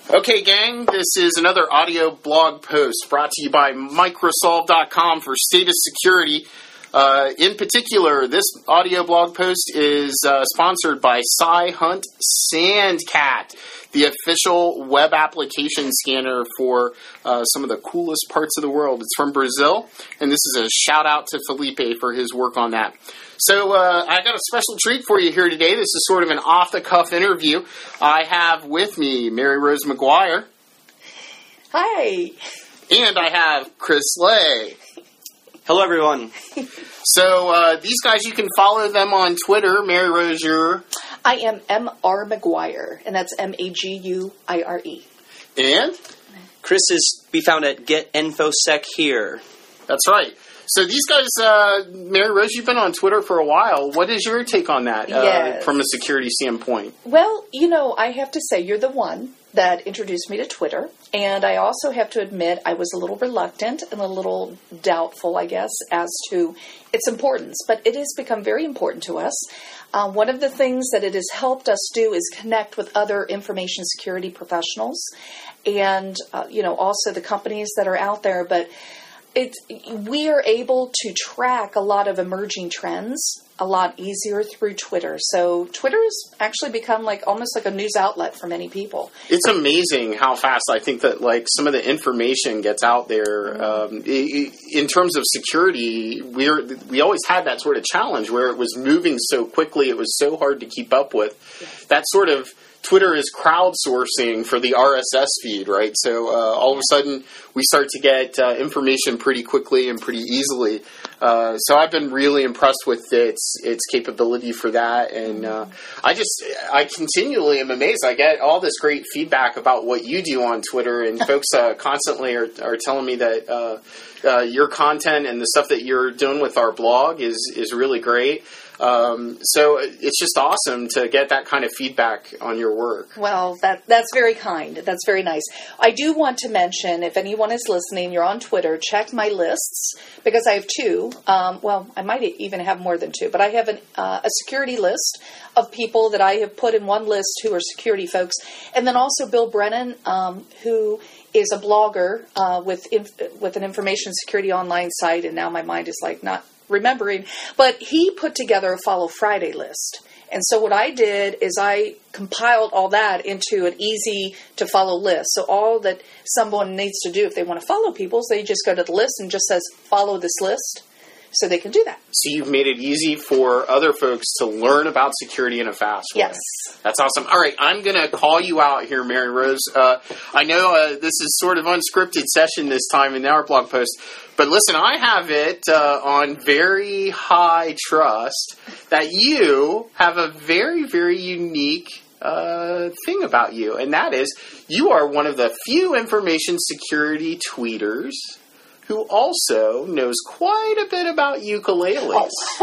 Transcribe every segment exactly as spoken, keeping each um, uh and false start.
Okay, gang, this is another audio blog post brought to you by Microsolve dot com for State of Security. Uh, in particular, this audio blog post is uh, sponsored by Sci-Hunt Sandcat, the official web application scanner for uh, some of the coolest parts of the world. It's from Brazil, and this is a shout-out to Felipe for his work on that. So uh, I got a special treat for you here today. This is sort of an off-the-cuff interview. I have with me Mary Rose McGuire. Hi. And I have Chris Lay. Hello, everyone. So uh, these guys, you can follow them on Twitter. Mary Rose, you're... I am M R McGuire, and that's M A G U I R E. And? Chris is be found at Get InfoSec Here. That's right. So these guys, uh, Mary Rose, you've been on Twitter for a while. What is your take on that uh, yes. from a security standpoint? Well, you know, I have to say, you're the one that introduced me to Twitter. And I also have to admit I was a little reluctant and a little doubtful, I guess, as to its importance. But it has become very important to us. Uh, one of the things that it has helped us do is connect with other information security professionals and, uh, you know, also the companies that are out there. But It's, we are able to track a lot of emerging trends a lot easier through Twitter. So Twitter has actually become like almost like a news outlet for many people. It's amazing how fast I think that like some of the information gets out there. Um, in terms of security, we're we always had that sort of challenge where it was moving so quickly, it was so hard to keep up with. Yes. That sort of Twitter is crowdsourcing for the R S S feed, right? So uh, all of a sudden we start to get uh, information pretty quickly and pretty easily. Uh, so I've been really impressed with its its capability for that, and uh, I just I continually am amazed. I get all this great feedback about what you do on Twitter, and folks uh, constantly are, are telling me that uh, uh, your content and the stuff that you're doing with our blog is is really great. Um, so it's just awesome to get that kind of feedback on your work. Well, that that's very kind. That's very nice. I do want to mention, if anyone is listening, you're on Twitter, check my lists, because I have two. Um, well, I might even have more than two, but I have an, uh, a security list of people that I have put in one list who are security folks. And then also Bill Brennan, um, who is a blogger uh, with inf- with an information security online site, and now my mind is like not remembering, but he put together a Follow Friday list. And so what I did is I compiled all that into an easy to follow list. So all that someone needs to do if they want to follow people is they just go to the list and just says follow this list, so they can do that. So you've made it easy for other folks to learn about security in a fast way. Yes. That's awesome. All right, I'm going to call you out here, Mary Rose. Uh, I know uh, this is sort of unscripted session this time in our blog post, but listen, I have it uh, on very high trust that you have a very, very unique uh, thing about you, and that is you are one of the few information security tweeters who also knows quite a bit about ukuleles. Oh.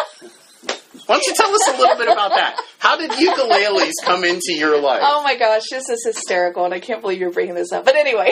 Why don't you tell us a little bit about that? How did ukuleles come into your life? Oh my gosh, this is hysterical, and I can't believe you're bringing this up. But anyway,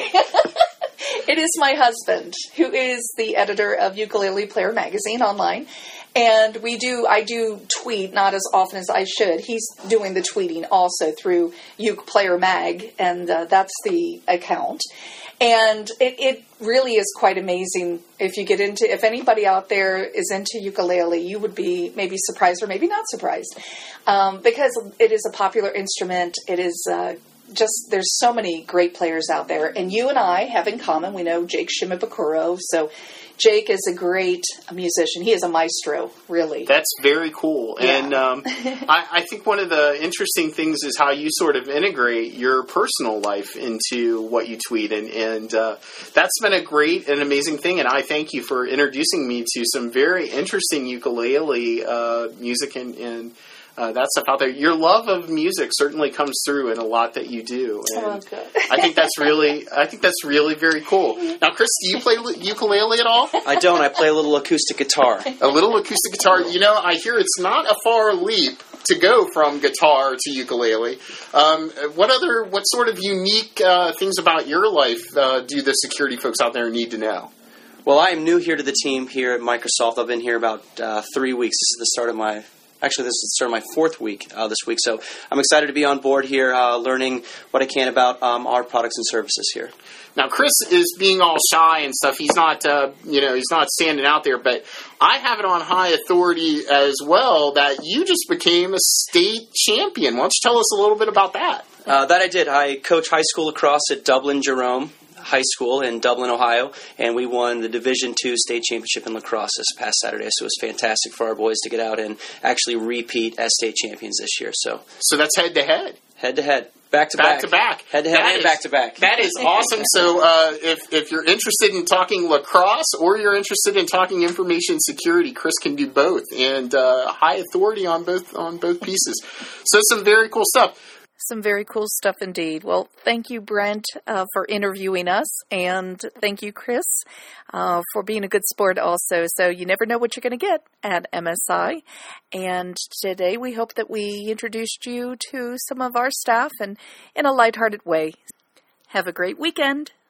it is my husband, who is the editor of Ukulele Player magazine online. And we do, I do tweet, not as often as I should. He's doing the tweeting also through Uke Player Mag, and uh, that's the account. And it, it really is quite amazing if you get into, if anybody out there is into ukulele, you would be maybe surprised or maybe not surprised. Um, because it is a popular instrument. It is uh, just, there's so many great players out there. And you and I have in common, we know Jake Shimabukuro. So Jake is a great musician. He is a maestro, really. That's very cool. Yeah. And um, I, I think one of the interesting things is how you sort of integrate your personal life into what you tweet. And, and uh, that's been a great and amazing thing. And I thank you for introducing me to some very interesting ukulele uh, music and, and Uh, that stuff out there. Your love of music certainly comes through in a lot that you do, and oh, good. I think that's really, I think that's really very cool. Now, Chris, do you play ukulele at all? I don't. I play a little acoustic guitar. A little acoustic guitar. You know, I hear it's not a far leap to go from guitar to ukulele. Um, what other, what sort of unique uh, things about your life uh, do the security folks out there need to know? Well, I am new here to the team here at Microsoft. I've been here about uh, three weeks. This is the start of my Actually, this is sort of my fourth week uh, this week, so I'm excited to be on board here, uh, learning what I can about um, our products and services here. Now, Chris is being all shy and stuff. He's not, uh, you know, he's not standing out there. But I have it on high authority as well that you just became a state champion. Why don't you tell us a little bit about that? Uh, that I did. I coach high school lacrosse at Dublin Jerome High School in Dublin, Ohio, and we won the Division two state championship in lacrosse this past Saturday. So it was fantastic for our boys to get out and actually repeat as state champions this year. So, so that's head to head, head to head. Back to back. back. to back. Head to head That and is- back to back. That is awesome. So uh, if, if you're interested in talking lacrosse or you're interested in talking information security, Chris can do both. And uh, high authority on both on both pieces. So some very cool stuff. Some very cool stuff indeed. Well, thank you, Brent, uh, for interviewing us, and thank you, Chris, uh, for being a good sport also. So you never know what you're going to get at M S I. And today we hope that we introduced you to some of our staff and in a lighthearted way. Have a great weekend.